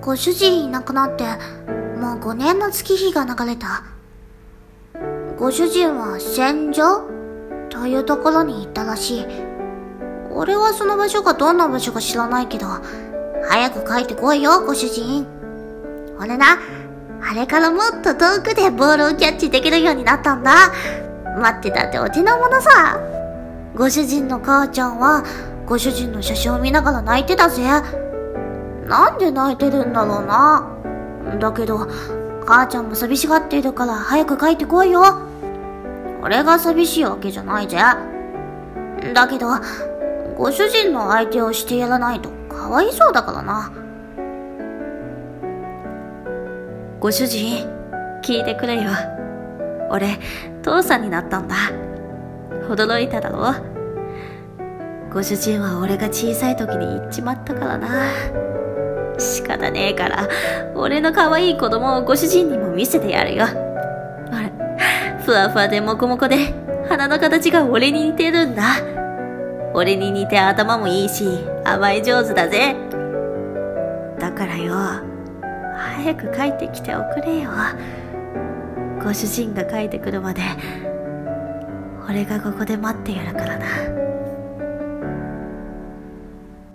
ご主人いなくなってもう5年の月日が流れた。ご主人は戦場というところに行ったらしい。俺はその場所がどんな場所か知らないけど、早く帰ってこいよ、ご主人。俺な、あれからもっと遠くでボールをキャッチできるようになったんだ。待ってたってお手の物さ。ご主人の母ちゃんはご主人の写真を見ながら泣いてたぜ。なんで泣いてるんだろうな。だけど母ちゃんも寂しがっているから早く帰ってこいよ。俺が寂しいわけじゃないぜ。だけどご主人の相手をしてやらないとかわいそうだからな。 ご主人、聞いてくれよ。俺、父さんになったんだ。驚いただろ。ご主人は俺が小さい時に行っちまったからな。仕方ねえから、俺の可愛い子供をご主人にも見せてやるよ。あれ、ふわふわでもこもこで、鼻の形が俺に似てるんだ。俺に似て頭もいいし、甘え上手だぜ。だからよ、早く帰ってきておくれよ。ご主人が帰ってくるまで、俺がここで待ってやるからな。